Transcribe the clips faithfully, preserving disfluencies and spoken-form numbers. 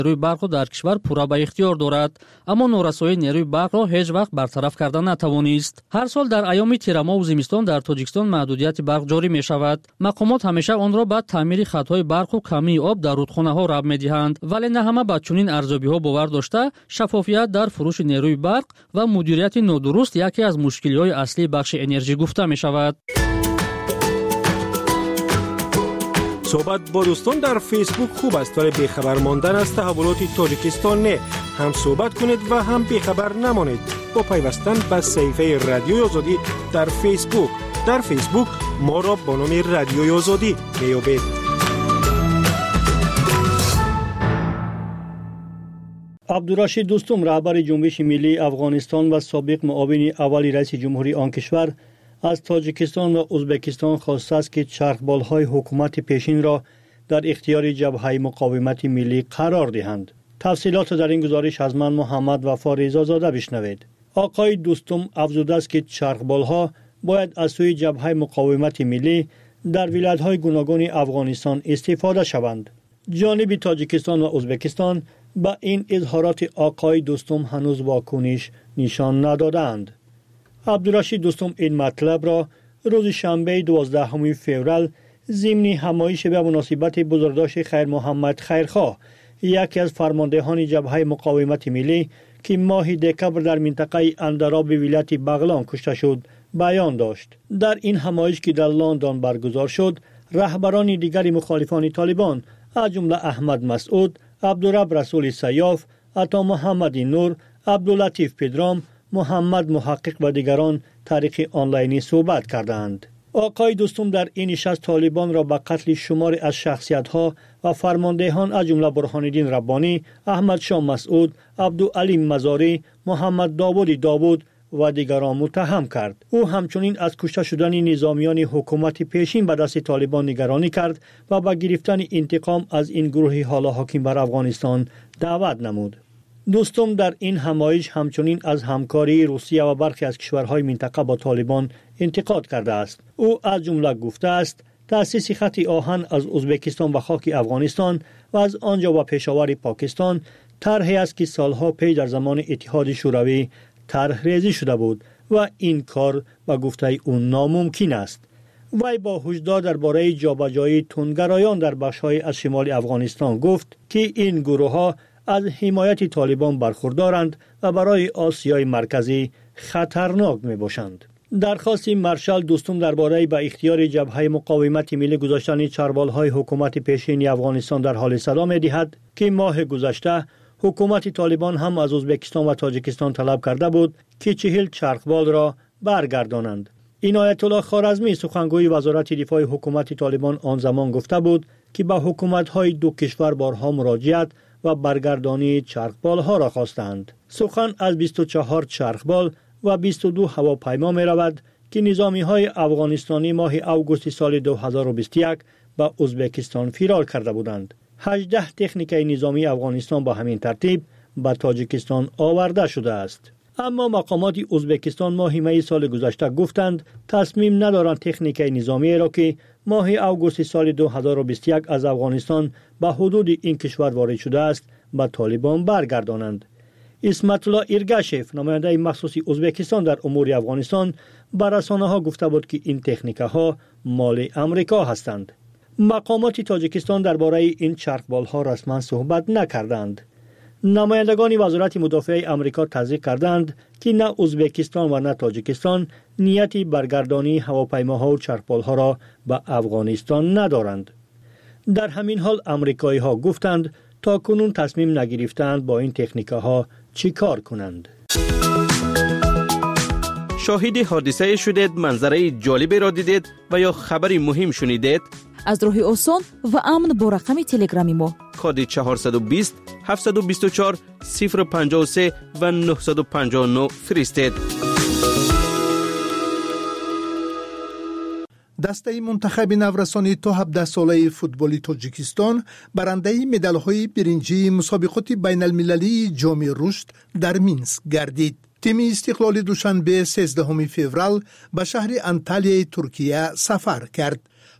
نیروی برق در کشور پورا به اختیار دارد، اما نورسایی نیروی برق را هیچ وقت برطرف کردن نتوانست. هر سال در ایام تیرما و زمستان در تاجیکستان محدودیت برق جاری می شود. مقامات همیشه آن را به تعمیر خطهای برق و کمی آب در رودخانه ها ربط می دهند، ولی نه همه با چنین ارزیابی ها باور داشته شفافیت در فروش نیروی برق و مدیریت نادرست یکی از مشکلی های اصلی بخش انرژی گفته می شود. صحبت با دوستان در فیسبوک خوب است، ولی بیخبر ماندن از تحولات تاجیکستان نه. هم صحبت کنید و هم بیخبر نمانید با پیوستن به صفحه رادیوی آزادی در فیسبوک. در فیسبوک ما را با نام رادیوی آزادی بیابید. عبدالرشید دوستم، رهبر جنبش ملی افغانستان و سابق معاون اول رئیس جمهوری آن کشور، از تاجیکستان و ازبکستان خواسته است که چرخبال‌های حکومت پیشین را در اختیار جبهه مقاومت ملی قرار دهند. تفصیلات در این گزارش از من محمد وفا رضازاده بشنوید. آقای دوستم افزوده است که چرخبال‌ها باید از سوی جبهه مقاومت ملی در ولایت‌های گوناگون افغانستان استفاده شوند. جانب تاجیکستان و ازبکستان با این اظهارات آقای دوستم هنوز واکنش نشان ندادند. عبدالرشید دوستم این مطلب را روز شنبه دوازدهم فوریه ضمن همایش به مناسبت بزرگداشت خیر محمد خیرخواه، یکی از فرماندهان جبهه مقاومت ملی که ماه دکبر در منطقه اندراب ولایت بغلان کشته شد، بیان داشت. در این همایش که در لندن برگزار شد، رهبران دیگر مخالفان طالبان از جمله احمد مسعود، عبدالرب رسول سیاف، عطا محمد نور، عبداللطیف پدرام، محمد محقق و دیگران طریق آنلاینی صحبت کردند. آقای دوستم در این نشست طالبان را به قتل شمار از شخصیت‌ها و فرماندهان از جمله برهان‌الدین ربانی، احمد شاه مسعود، عبدالعلی مزاری، محمد داوود داوود و دیگران متهم کرد. او همچنین از کشته شدن نظامیان حکومت پیشین به دست طالبان نگرانی کرد و به گرفتن انتقام از این گروه حالا حاکم بر افغانستان دعوت نمود. دوستم در این همایش همچنین از همکاری روسیه و برخی از کشورهای منطقه با طالبان انتقاد کرده است. او از جمله گفته است تأسیس خط آهن از ازبکستان و خاک افغانستان و از آنجا و پشاور پاکستان طرحی است که سالها پیش در زمان اتحاد شوروی طرح ریزی شده بود و این کار با گفته او ناممکن است. وی با هشدار درباره جابجایی تندگرایان در بخش‌های از شمال افغانستان گفت که این گروه‌ها از حمایت طالبان برخوردارند و برای آسیای مرکزی خطرناک می باشند. درخواست مارشال دوستم درباره به اختیار جبهه مقاومت ملی گذاشتن چرخبال‌های حکومت پیشین افغانستان در حال صدا می دهد که ماه گذشته حکومت طالبان هم از ازبکستان و تاجیکستان طلب کرده بود که چهل چرخبال را برگردانند. عنایت الله خوارزمی سخنگوی وزارت دفاع حکومت طالبان آن زمان گفته بود که به حکومت‌های دو کشور بارها مراجعت و برگردانی چرخبال‌ها را خواستند. سخن از بیست و چهار چرخبال و بیست و دو هواپیما می رود که نظامی‌های افغانستانی ماه اوگوست سال دو هزار و بیست و یک به ازبکستان فرار کرده بودند. هجده تکنیک نظامی افغانستان با همین ترتیب به تاجیکستان آورده شده است. اما مقامات ازبکستان ماه می سال گذشته گفتند تصمیم ندارند تکنیک نظامی را که ماه اوگوست سال دو هزار و بیست و یک از افغانستان به حدود این کشور وارد شده است به طالبان برگردانند. اسمت الله ایرگاشف نماینده مخصوص ازبکستان در امور افغانستان به رسانه‌ها گفته بود که این تکنیک‌ها مال امریکا هستند. مقامات تاجیکستان درباره این چرخبال‌ها رسما صحبت نکردند. نمایندگان وزارت مدافع امریکا تصدیق کردند که نه ازبکستان و نه تاجیکستان نیتی برگردانی هواپیماها و چرخبال‌ها را به افغانستان ندارند. در همین حال امریکایی‌ها گفتند تا کنون تصمیم نگرفتند با این تکنیک‌ها چی کار کنند. شاهد حادثه شدید، منظره جالبی را دیدید و یا خبری مهم شنیدید؟ از راه آسان و امن با رقم تلگرامی ما کد چهارصد و بیست هفتصد و بیست و چهار صفر پنجاه و سه و نهصد و پنجاه و نه فرستید. دسته منتخب نورسانی تا هفده ساله فوتبال تاجیکستان برنده مدال‌های برنجی مسابقات بین المللی جام رشد در مینسک گردید. تیم استقلال دوشنبه سیزدهم فوریه به شهر انتالیای ترکیه سفر کرد.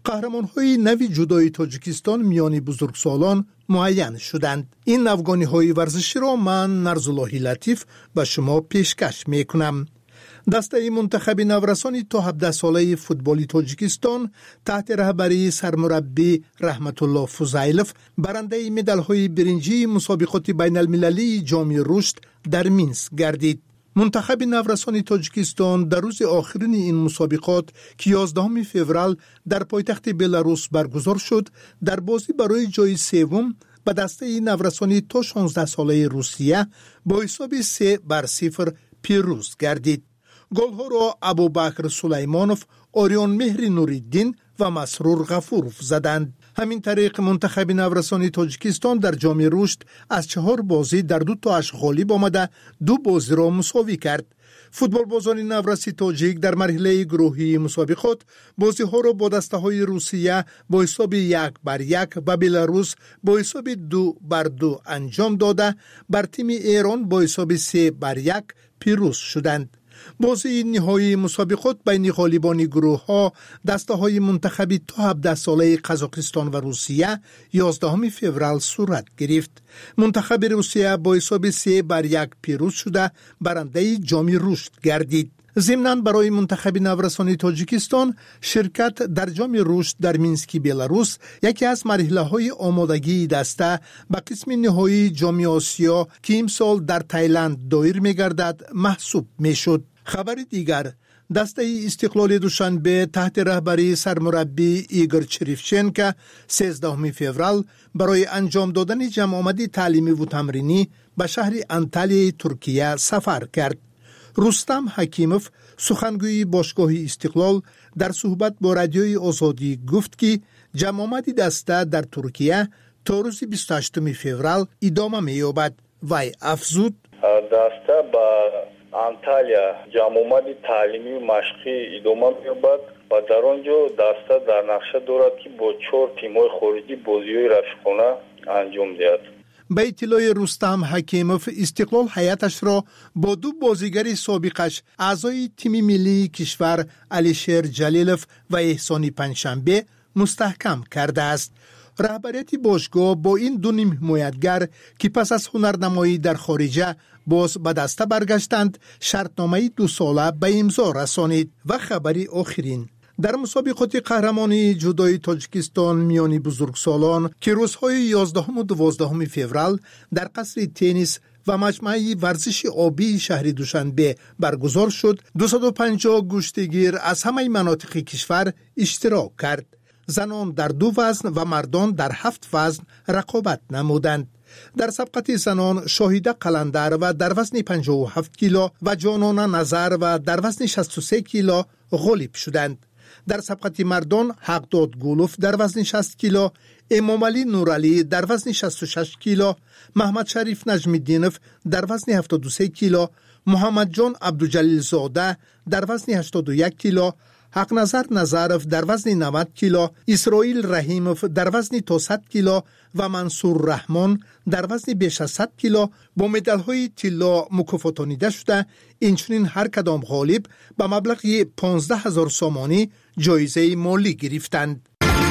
قهرمان‌های نوی جودوی تاجیکستان میان بزرگسالان معین شدند. این افغانی‌های ورزشی را من نرزاللهی لطیف به شما پیشکش میکنم. دسته منتخب نورسان تا هفده ساله فوتبالی تاجیکستان تحت رهبری سرمربی رحمت الله فضیلف برنده مدال‌های برنجی مسابقات بین المللی جام رشد در مینسک گردید. منتخب نورسان تاجیکستان در روز آخرین این مسابقات که یازدهم فوریه در پایتخت بلاروس برگزار شد، در بازی برای جای سوم به دسته نورسان تا شانزده ساله روسیه با حساب سه بر صفر پیروز گردید. گل‌ها را ابوبکر سلیمانوف، آریان مهر نوری‌الدین و مسرور غفورов زدند. همین طریق منتخب نورسان تاجیکستان در جام رشد از چهار بازی در دو تاش غالب آمده دو بازی را مساوی کرد. فوتبال بازان نورسی تاجیک در مرحله گروهی مسابقات بازی ها را با دسته های روسیه با حساب یک بر یک و بلاروس با حساب دو بر دو انجام داده بر تیم ایران با حساب سه بر یک پیروز شدند. بازی نهایی مسابقات بین غالبان گروه ها دسته های منتخبی تا هفده ساله قزاقستان و روسیه یازدهم فوریه صورت گرفت. منتخب روسیه با حساب سه بر یک پیروز شده برنده جام رشد گردید. ضمناً برای منتخب نورسان تاجیکستان شرکت در جام رشد در مینسک بلاروس یکی از مرحله های آمادگی دسته به قسم نهایی جام آسیا که امسال در تایلند دایر می گردد محسوب می شد. خبر دیگر، دسته استقلال دوشنبه تحت رهبری سرمربی ایگور چریفچنکو سیزدهم فوریه برای انجام دادن جمع آمدی تعلیمی و تمرینی به شهر انتالیای ترکیه سفر کرد. رستم حکیموف سخنگوی باشگاه استقلال در صحبت با رادیوی آزادی گفت که جمع آمدی دسته در ترکیه تا روز بیست و هشتم فوریه ادامه می‌یابد. وی افزود دسته با انتالیا جمع آمدی تعلیمی مشقی ادامه می‌یابد و در آنجا دسته در نقشه دارد که با چهار تیم‌های خارجی بازی‌های رفیقانه انجام دهد. به اطلاع رستم حکیموف استقلال هیئتش را با دو بازیگر سابقش اعضای تیم ملی کشور علیشیر جلیلوف و احسانی پنجشنبه مستحکم کرده است. رهبریت باشگاه با این دو نیم حمایتگر که پس از هنرنمایی در خارجه باز به دسته برگشتند شرطنامه دو ساله به امضا رسانید. و خبری آخرین، در مسابقات قهرمانی جودوی تاجیکستان میان بزرگسالان که روزهای یازدهم و دوازدهم فوریه در قصر تنیس و مجمع ورزش آبی شهر دوشنبه برگزار شد، دویست و پنجاه گشتگیر از همه مناطق کشور اشتراک کرد. زنان در دو وزن و مردان در هفت وزن رقابت نمودند. در سبقت زنان شاهیده قلندر و در وزن پنجاه و هفت کیلو و جانانه نظر و در وزن شصت و سه کیلو غالب شدند. در سبقت مردان حقداد گولوف در وزن شصت کیلو، امام علی نورعلی در وزن شصت و شش کیلو، محمد شریف نجمی‌الدینوف در وزن هفتاد و سه کیلو، محمد جان عبدالجلیل زاده در وزن هشتاد و یک کیلو، حق نظر نظروف در وزن نود کیلو، اسرائیل رحیموف در وزن تا صد کیلو و منصور رحمان در وزن بیش از صد کیلو با مدال‌های طلا مکافاتانیده شده. اینچنین هر کدام غالب به مبلغ پانزده هزار سامانی جایزه مالی گرفتند.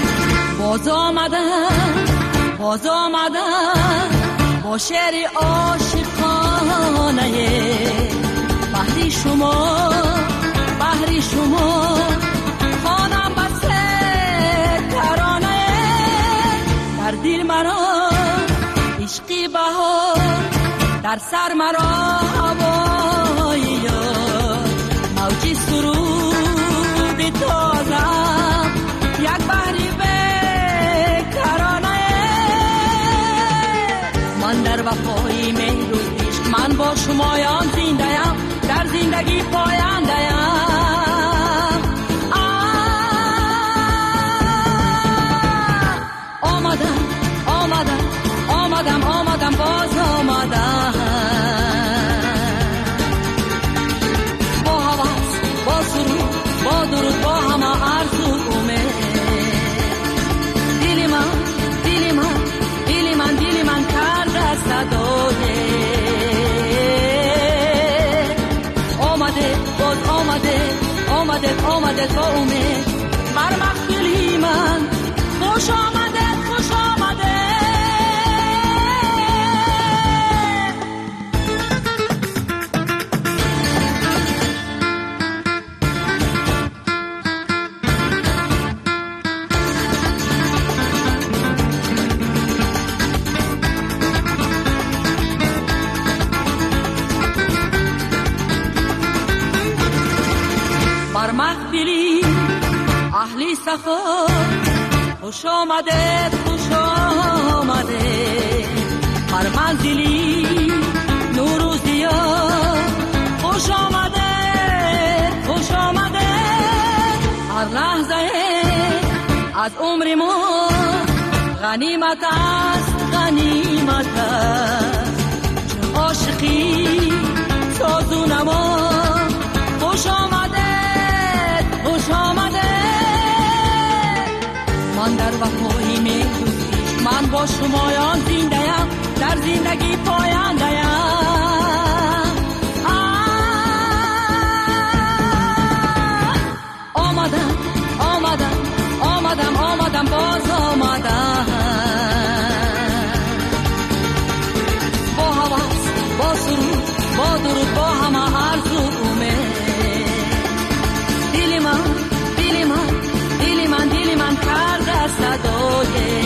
باز آمدم باز آمدم با شعر عاشقانه بحری شما بحری شما خانم بسته ترانه در دل مرا عشقی بهار در سر مرا هوای یار موجی سرود تازم یک بحری بکرانه من در وفای مهر و عشق من با شمایان زنده‌ام در زندگی پاینده‌ام آمدم آمدم آمدم آمدم باز آمدم با حواس با سرود با درود با همه آرزو امید دل من دل من دل من دل من کرده صدای آمده باز آمده آمده آمده با امید بر مقبولی من خوش آمده خوش آمده. محفلی اهلی سفر خوش آمده خوش آمده. هر منزلی نور و ضیا خوش آمده خوش آمده. هر لحظه از عمر ما غنیمت است غنیمت است. چه عاشقی ساز و نما خوش آمده خوش آمده. من در وفای می‌دوزیش من با شمایان زنده‌ام در زندگی پاینده‌ام. آمدم آمدم آمدم آمدم باز آمدم. با هواس با سرود با درود با همه آرزومه. دل من دل من دل من دل من کرده صدای.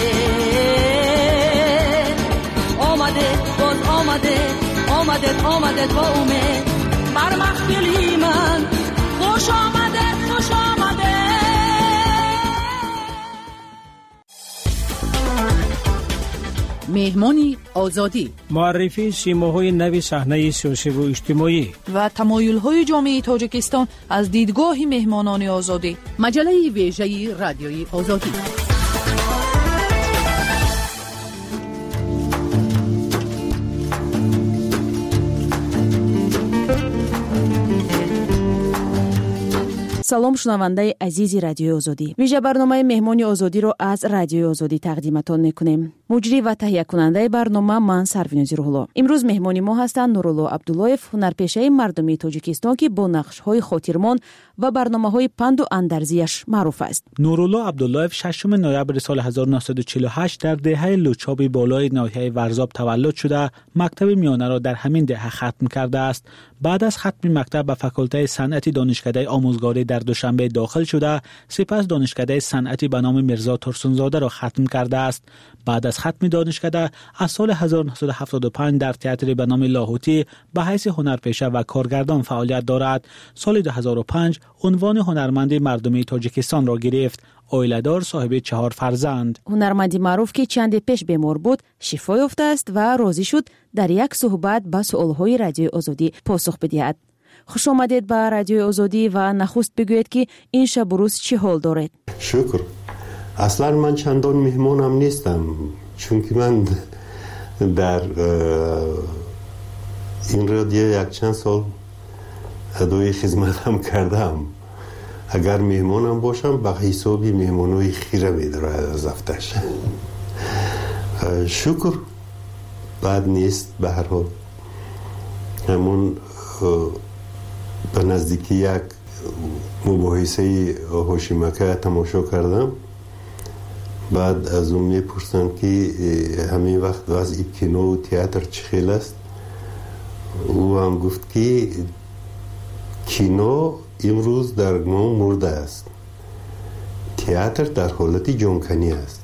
آمده باز آمده آمده آمده با امید بر محفلی من خوش آمده خوش آمده. مهمانی آزادی، معرفی سیماهای نوی صحنه سیاسی و اجتماعی و تمایل‌های جامعه تاجیکستان از دیدگاه مهمانان آزادی. مجله ویژه رادیوی آزادی. салом шунавандаи азизи радиои озодӣ. вижа барномаи меҳмони озодиро аз радиои озодӣ тақдиматон мекунем. муҷрӣ ва таҳиякунандаи барнома ман сарвинози рӯҳулло. имрӯз меҳмони мо ҳастанд Нурулло Абдуллоев, ҳунарпешаи мардумии Тоҷикистон ки бо нақшҳои хотирмон ва барномаҳои панду андарзияш маъруф аст. Нурулло Абдуллоев шашум ноябри соли ҳазору наҳсаду чилу ҳашт дар деҳаи Лучоби болои ноҳияи Варзоб таваллуд шуда, мактаби миёнаро дар ҳамин деҳа хатм кардааст. баъд аз хатми мактаб ба факултаи санъати донишкадаи омӯзгорӣ дар Душанбе дохил шуда, сипас донишкадаи санъати ба номи Мирзо Турсунзодаро хатм кардааст. баъд аз хатми донишкада аз соли ҳазору наҳсаду ҳафтоду панҷ дар театри ба номи Лоҳутӣ ба ҳайси ҳунарпеша ва коргардон фаъолият дорад. соли ду ҳазору панҷ унвони ҳунарманди мардумии Тоҷикистонро гирифт. оиладор, соҳиби чаҳор фарзанд. ҳунарманди маъруф ки чанде пеш бемор буд, шифо ёфтааст ва розӣ шуд дар як суҳбат ба суолҳои радиои озодӣ посух бидиҳад. хуш омадед ба радиои озодӣ ва нахуст бигӯед ки ин шабу рӯз чӣ ҳол доред? шукр. аслан ман чандон меҳмонам нестам, чунки ман дар ин радио якчанд сол адои хизматам кардам. агар меҳмонам бошам ба ҳисоби меҳмонои хира медорад аз афташ. шукр, бад нест. ба ҳар ҳол ҳамон ба наздики як мубоҳисаи ҳошимака тамошо кардам. баъд аз он мепурсанд ки ҳамин вақт вазъи кинову театр чӣ хел аст. ӯ ҳам гуфт ки кино имрӯз дар мо мурда аст, театр дар ҳолати ҷонканӣ аст.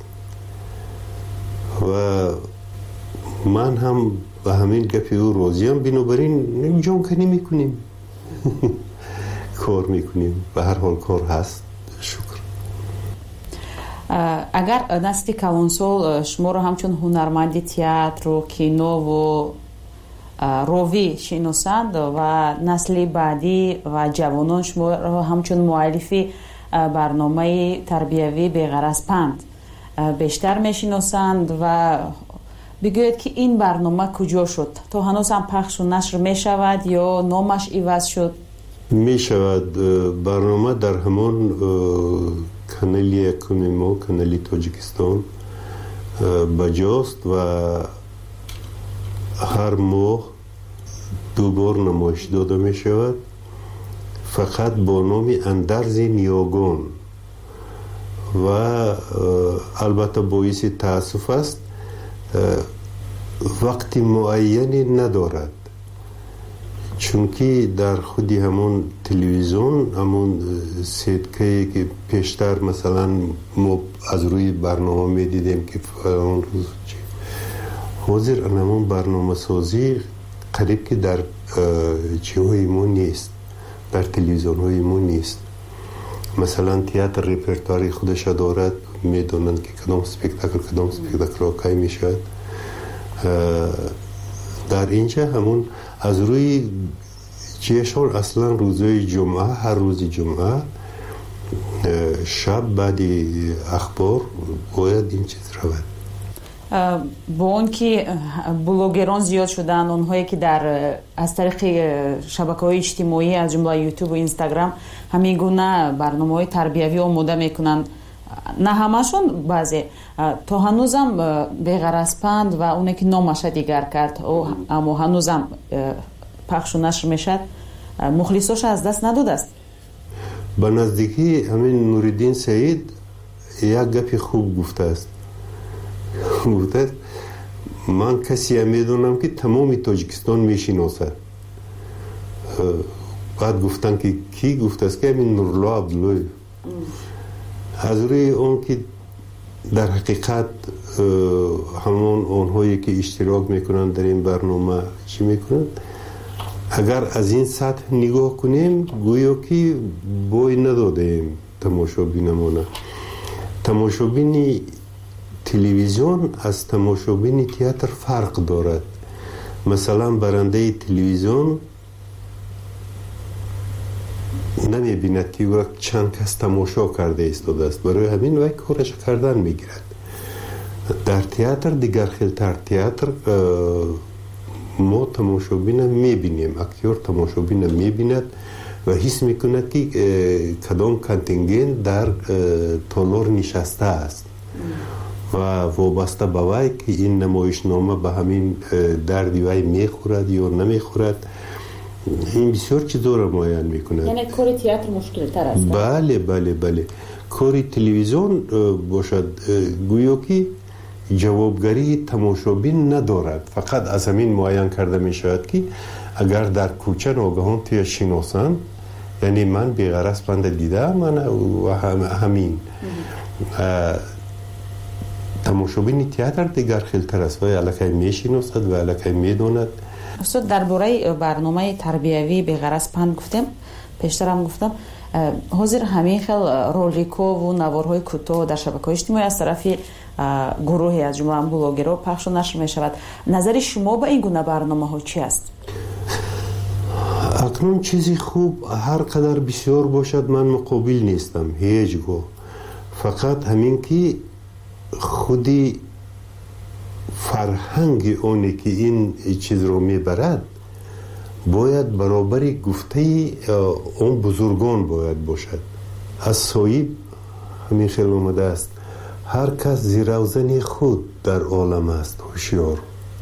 ва ман ҳам ба ҳамин гапи ӯ розиам. бинобар ин ҷонканӣ мекунем, кор мекунем. ба ҳар ҳол кор ҳаст. шукр. агар насли калонсол шуморо ҳамчун ҳунарманди театру кинову ровӣ шиносанд ва насли баъдӣ ва ҷавонон шуморо ҳамчун муаллифи барномаи тарбиявӣ беғараз панд бештар мешиносанд ва бигӯед ки ин барнома куҷо шуд? то ҳанӯз ҳам пахшу нашр мешавад ё номаш иваз шуд? мешавад. барнома дар ҳамон канали якуми мо, канали Тоҷикистон баҷост ва ҳар моҳ ду бор намоиш дода мешавад, фақат бо номи Андарзи Ниёгон. و البته باعث تاسف است وقت معینی ندارد، چون که در خودی همون تلویزیون همون سیدکه که پیشتر مثلا ما از روی برنامه می دیدیم که اون روز حاضر همون برنامه سازی قریب که در چیهای ما نیست، در تلویزیون های ما نیست. مثلا تئاتر ریپرتواری خودش دارد، میدونند که کدام سپکتاکل کدام سپکتاکل کی میشود. در اینجا همون از روی جشن اصلا روزهای جمعه، هر روز جمعه شب بعد اخبار باید این چیز رود. با اون که بلوگران زیاد شدن، اونهایی که در از طریق شبکه‌های اجتماعی از جمله یوتیوب و اینستاگرام همین گونه برنامه‌های تربیوی آماده میکنن، نه همشون، بعضی تا هنوزم بی‌غرض‌پند و اونی که نامش دیگر کرد اما هنوزم پخش و نشر میشد، مخلصاش از دست نداده است. به نزدیکی همین نوردین سعید یک گپی خوب گفته است. گفته من کسی هم میدونم که تمام تاجیکستان میشناسد. بعد گفتن که کی؟ گفته است که همین نورالله عبدالله. از روی اون که در حقیقت همون اونهایی که اشتراک میکنن در این برنامه چی میکنن، اگر از این سطح نگاه کنیم گویا که بوی ندادیم تماشابینمونه. تماشابین تلویزیون از تماشابین تئاتر فرق دارد. مثلا برنده تلویزیون نمی بیند که وقت چند کس تماشا کرده ایستاده است، برای همین وقت کارش کردن میگیرد. در تئاتر دیگر خیلتر، تئاتر ما تماشابین میبینیم، اکتور تماشابین میبیند و حس میکند که کدام کانتینگن در تالار نشسته است و وابسته به وی که این نمایشنامه به همین دردی وی میخورد یا نمیخورد. این بسیار چیزا را معین میکند. یعنی کار تئاتر مشکل تر است. بله بله بله. کار تلویزیون باشد گویا که جوابگری تماشابین ندارد، فقط از همین معین کرده می شود که اگر در کوچه ناگهان توی شناسان، یعنی من بی‌غرض بنده دیده من و هم همین تماشابین تئاتر دیگر خیلتر است و الکی می شناسد و الکی می داند. استاد درباره برنامه تربیوی بی‌غرض پند گفتم، پیشتر هم گفتم حاضر همین خیل رولیکو و نوارهای کوتاه در شبکه‌های اجتماعی از طرف گروهی از جمله بلوگرها پخش و نشر می شود. نظر شما به این گونه برنامه ها چی است؟ اکنون چیزی خوب هر قدر بسیار باشد من مقابل نیستم هیچ گو، فقط همین که خودی فرهنگ اونی که این چیز رو میبرد باید برابری گفته اون بزرگان باید باشد. از صاحب همین خیلی اومده است هر کس زیروزن خود در عالم است هوشیار،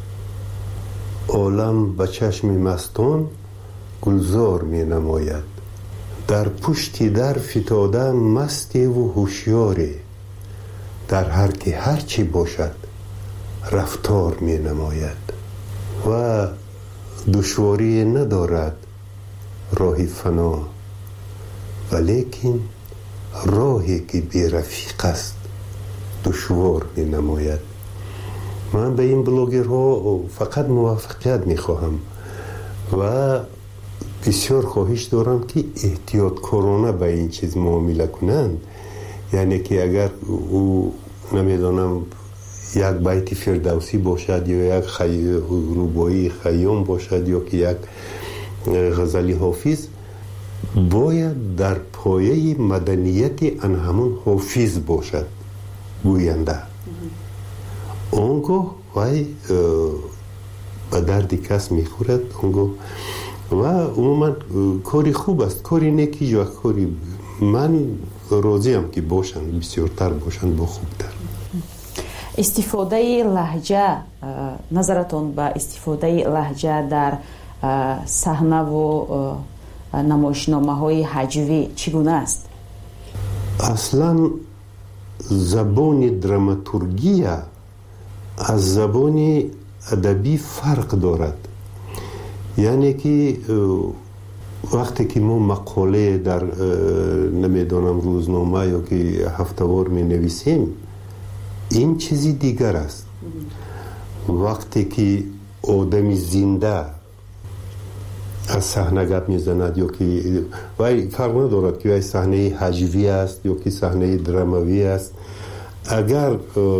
عالم به چشم مستان گلزار می نماید، در پشتی در فتاده مستی و هوشیاری، در هر که هر چی باشد رفتار می نماید و دشواری ندارد راه فنا، ولیکن راهی که بی رفیق است دشوار می نماید. من به این بلوگرها فقط موفقیت می خواهم و بسیار خواهش دارم که احتیاط کارانه به این چیز معامله کنند. یعنی که اگر او نمیدانم یک بیت فردوسی باشد یا یک خی... روبایی خیام باشد یا که یک غزلی حافظ، باید در پایه مدنیت ان همون حافظ باشد گوینده. اونگاه وی به درد کس میخورد اونگاه و عموما کاری خوب است، کاری نیکی یا کاری من راضیم که باشن، بسیارتر باشن با خوبتر. استفاده لهجه، نظرتون به استفاده لهجه در صحنه و نمایشنامه های هجوی چگونه است؟ اصلا زبان دراماتورگی از زبان ادبی فرق دارد. یعنی که وقتی که ما مقاله در نمیدونم روزنامه یا که هفته‌وار می نویسیم این چیزی دیگر است. وقتی که آدمی زنده از صحنه گپ میزند یا که وای فرق ندارد که وای صحنه هجوی است یا که صحنه دراموی است، اگر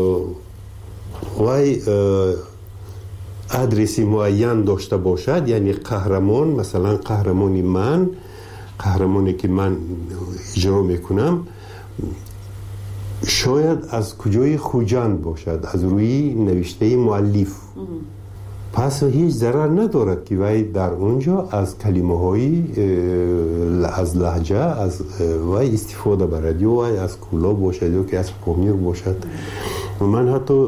وای ادرسی معین داشته باشد، یعنی قهرمان، مثلا قهرمانی من، قهرمانی که من اجرا میکنم شاید از کجای خوجند باشد، از روی نوشته مؤلف. پس هیچ ضرر ندارد که وای در اونجا از کلمه های از لهجه از وای استفاده برد، یا وای از کولا باشد یا که از پامیر باشد. من حتی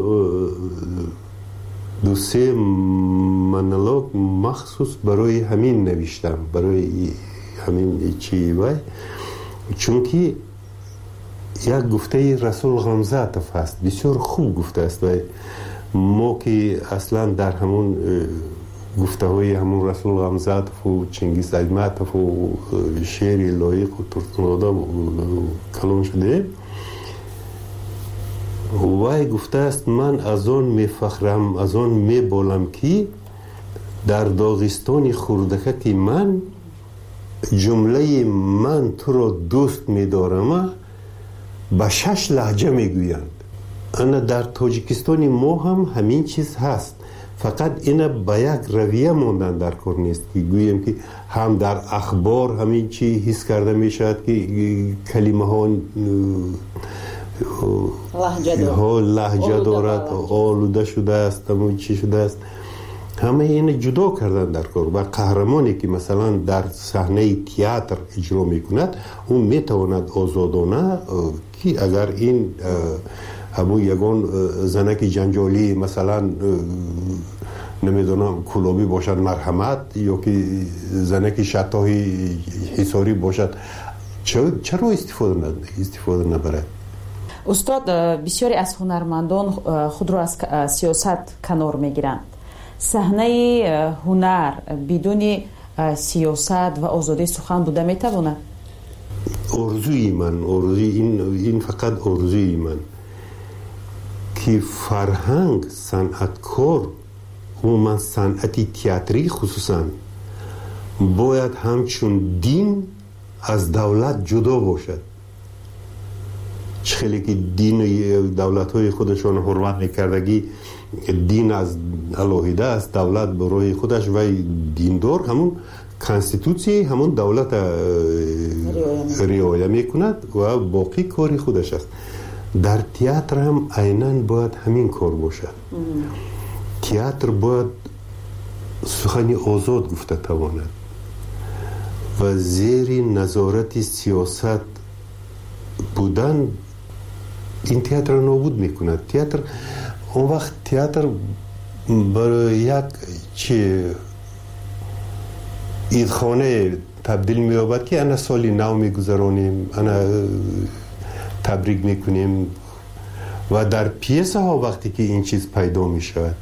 دو سه مونولوگ مخصوص برای همین نوشتم، برای همین چی وای، چون که یک گفته رسول غمزاتف است، بسیار خوب گفته است. وای ما که اصلا در همون گفته های همون رسول غمزاتف و چنگیز ایماتف و شعر لایق و ترکمنادا کلام شده، وای گفته است من از آن می فخرم، از آن می بالم که در داغستان خوردکه که من جمله من تو را دوست می دارم به شش لهجه می گویند. انا در تاجیکستان ما هم همین چیز هست، فقط اینا به یک رویه موندن در کار نیست که گویم که هم در اخبار همین چی حس کرده می شود که کلمه ها ها لهجه دارد، آلوده شده است، همون چی شده است، همه این جدا کردن در کار. و قهرمانی که مثلا در صحنه تئاتر اجرا میکند اون میتواند آزادانه که اگر این همون یگان زنک جنجالی مثلا نمیدونم کلابی باشد مرحمت، یا که زنک شتاهی حساری باشد، چرا استفاده استفاده نبرد؟ استاد، بسیاری از هنرمندان خود را از سیاست کنار میگیرند. صحنه هنر بدون سیاست و آزادی سخن بوده میتواند؟ آرزوی من، آرزوی این این فقط آرزوی من که فرهنگ، صنعتکار و من صنعتی تئاتری خصوصا باید همچون دین از دولت جدا باشد. خیلی که دین دولت های خودشان حرمت میکردگی دین از الهیده است، دولت برای خودش و دیندار همون کانستیتوسی همون دولت رعایت میکند و باقی کاری خودش است. در تئاتر هم عیناً باید همین کار باشد. تئاتر باید سخنی آزاد گفته تواند و زیر نظارت سیاست بودن این تئاتر نابود میکند. تئاتر اون وقت تئاتر برای یک چه ایدخانه تبدیل می‌یابد که انا سالی نو میگذرانیم، انا تبریک میکنیم و در پیسه ها وقتی که این چیز پیدا میشود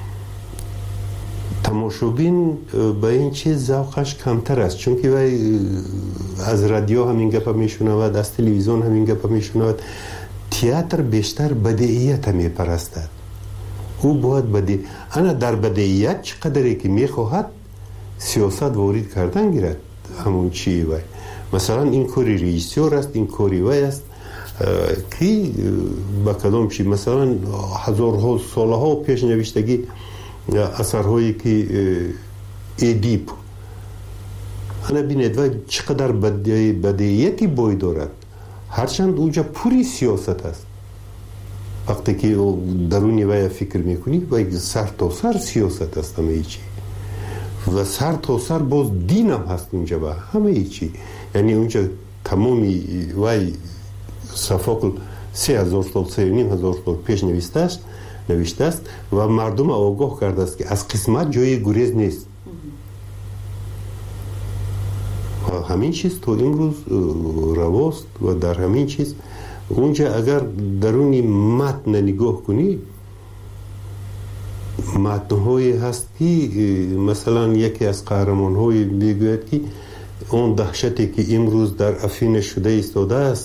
تماشابین به این چیز ذوقش کمتر است، چون که از رادیو همین گپ میشنود، از تلویزیون همین گپ میشنود. تئاتر بیشتر بدیعیت میپرستد، او باید بدی انا در بدیعیت چقدری که میخواهد سیاست وارد کردن گیرد همون چی وای. مثلا این کاری رئیسیور است، این کاری وای است که با کدام چی مثلا هزارها سالها پیش نوشتگی اثرهایی که ادیپ انا بینید و چقدر بدیعیتی بای دارد، هرچند اونجا پوری سیاست است. وقتی که درونی وای فکر میکنی وای سر تا سر سیاست است همه چی و سر تا سر باز دین هم هست اونجا با همه چی. یعنی اونجا تمامی وای صفاقل سه هزار سال سه نیم هزار سال پیش نوشته است نوشته است و مردم آگاه کرده است که از قسمت جای گریز نیست. و همین چیز تو امروز رواست و در همین چیز اونجا اگر درونی متن نگاه کنی، متن‌هایی هست که مثلا یکی از قهرمان‌های میگوید که اون دهشتی که امروز در افین شده ایستاده است،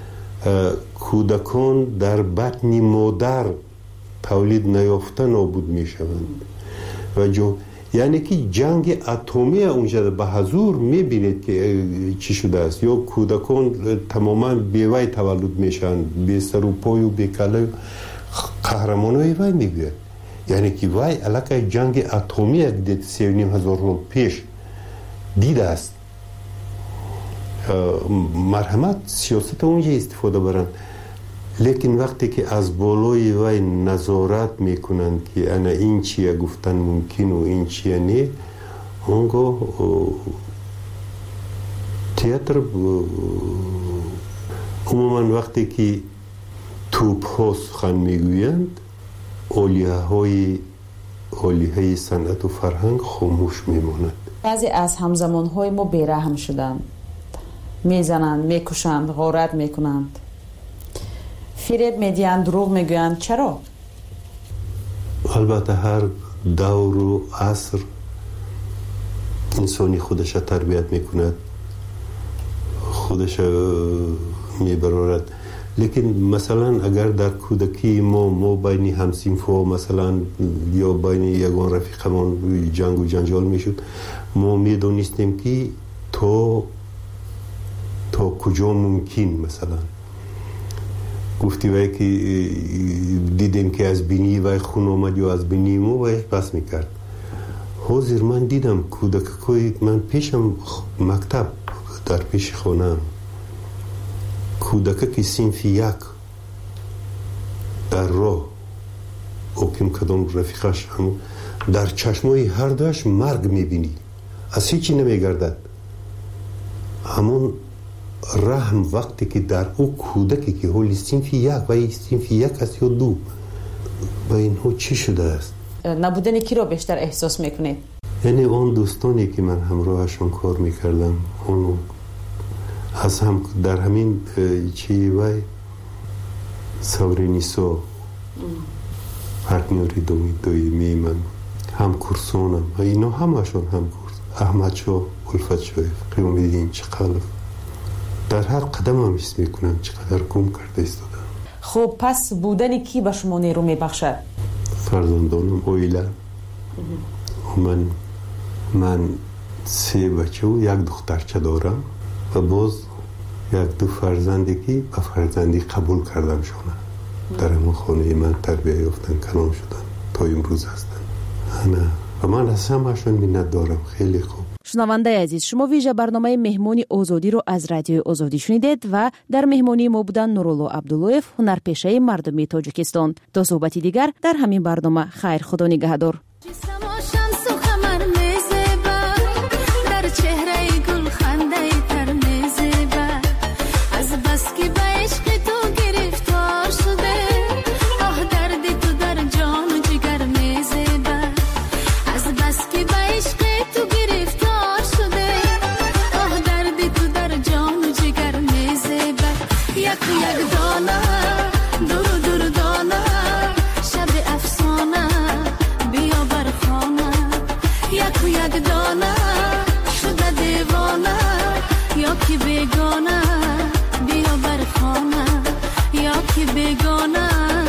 کودکان در بطن مادر تولید نیافته نابود میشوند و جو یعنی که جنگ اتمی اونجا به حضور میبینید که چی شده است. یا کودکان تماما بیوی تولد میشن، بی سر و پای و بی کله. قهرمانای وی میگوید یعنی که وی علاقه جنگ اتمی دید سی و نیم هزار سال پیش دیده است. مرحمت سیاست اونجا استفاده برند، لیکن وقتی که از بالای وی نظارت میکنند که انا این چیه گفتن ممکن و این چیه نه، اونگاه تئاتر عموما وقتی که توپ ها سخن میگویند، اولیه های اولیه های صنعت و فرهنگ خاموش میماند. بعضی از همزمان های ما بیرحم شدند، میزنند، میکشند، غارت میکنند، فریب میدیند، دروغ میگویند. چرا؟ البته هر دور و عصر انسانی خودش تربیت میکند، خودش میبرارد. لیکن مثلا اگر در کودکی ما ما بین همسینفا مثلا یا بین یگان رفیقمان جنگ و جنجال میشد، ما میدونستیم که تو تا کجا ممکن مثلا گفتی وای که دیدیم که از بینی وای خون اومد یا از بینی مو وای پس میکرد. حاضر من دیدم کودکای من پیشم مکتب در پیش خونم کودک که صنف یک در راه اوکیم کدام رفیقش هم در چشمای هر دوش مرگ میبینی، از هیچی نمیگردد. همون رحم وقتی که در او کودکی که حالی صنف یک و صنف یک است یا دو و اینها چی شده است؟ نبودن کی رو بیشتر احساس میکنید؟ یعنی اون دوستانی که من همراهشون کار میکردم، اون از هم در همین چی وای سورینیسو پارتنری دومی دویمی من هم کورسونم، اینا همشون هم کورس. احمد شو، الفت شویف، قیومیدین چقدر در هر قدم هم حس میکنم چقدر گم کرده ایستادم. خب پس بودن کی به شما نیرو میبخشد؟ فرزندانم، اویلا. من من سه بچه و یک دخترچه دارم و باز یک دو فرزندی که به فرزندی قبول کردم شونه در همون خانه من تربیه یافتن، کنام شدن تا امروز هستن. انا و من از همشون منت دارم. خیلی خوب. شنونده عزیز، شما ویژه برنامه مهمانی آزادی رو از رادیو آزادی شنیدید و در مهمانی ما بودن نورالله عبداللویف، هنرپیشه مردمی تاجیکستان. تا صحبتی دیگر در همین برنامه. خیر، خدا نگهدار. یا که بگانه بیا بر خانه، یا که بگانه